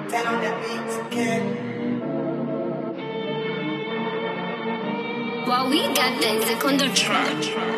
Turn on the beats again. While we got Denzik on the track.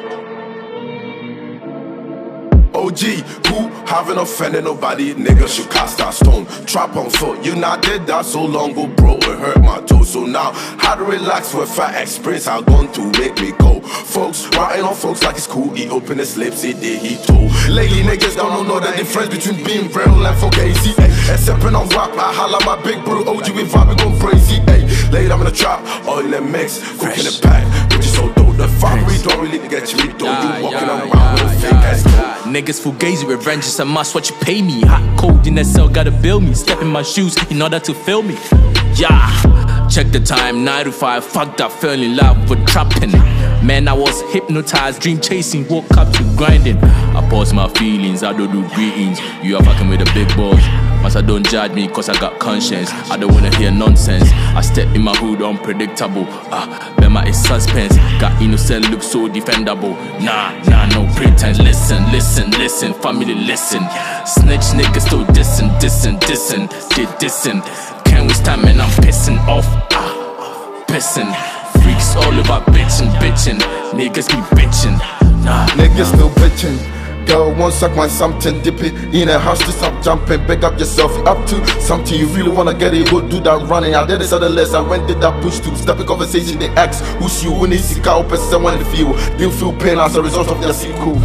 OG, who haven't offended nobody, nigga should cast that stone. Trap on foot, you not did that so long ago, bro, it hurt my toe. So now, how to relax with fat experience I gone to make me go. Folks, writing on folks like it's cool, he opened his lips, he did, he told. Lately niggas don't know the difference between being real and fugazi. Except when I'm rap, I holla my big bro, OG with vibe, we gon' crazy. Late I'm in the trap, all in the mix, cooking the pack, which is so dope. The factory don't really get you, don't you walking around with a fake ass coat. Niggas fugazi, revenge is a must, what you pay me. Hot cold in the cell, gotta build me. Step in my shoes in order to fill me. Yeah, check the time, 9 to 5. Fucked up, fell in love with trapping. Man, I was hypnotized, dream chasing, woke up to grinding. I pause my feelings, I don't do greetings. You are fucking with the big boys. Must I don't judge me cause I got conscience. I don't wanna hear nonsense. I step in my hood unpredictable. Bema is suspense. Got innocent look so defendable. Nah, no pretense. Listen, family listen. Snitch niggas still dissing. They dissing. Can't we stand man, I'm pissing off. Pissing. Freaks all about bitching. Niggas be bitching. Nah, niggas still bitching. Girl, won't suck my something, dip it in a house to stop jumping. Pick up yourself, you up to something, you really wanna get it, go do that running. I did this other less, I went did that push to step in conversation, they ask who's you, when they seek out person when they feel pain as a result of their sequel.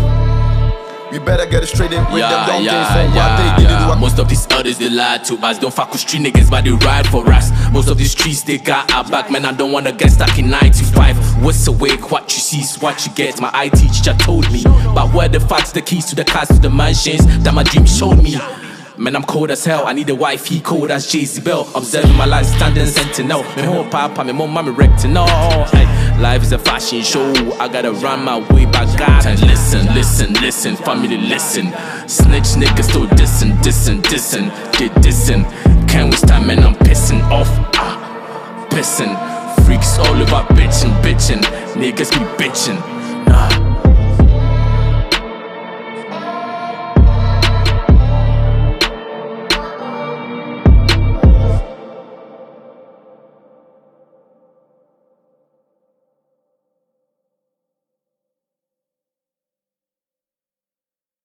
We better get it straight and break them down things for what they did. Most of these others they lie to us. Don't fuck with street niggas but they ride for us. Most of these streets they got our back. Man, I don't wanna get stuck in 9 to 5. What's awake, what you see is what you get. My IT teacher told me. But where the facts, the keys to the cars, to the mansions that my dream showed me. Man, I'm cold as hell. I need a wife, he cold as Jezebel. Observing my life, standing sentinel. Me whole papa, me mom, mommy rectin'. No, life is a fashion show. I gotta run my way back. God, and listen, family listen. Snitch niggas still dissing. They dissing. Can't we stand, man? I'm pissing off. Pissing. Freaks all about bitching. Niggas be bitching.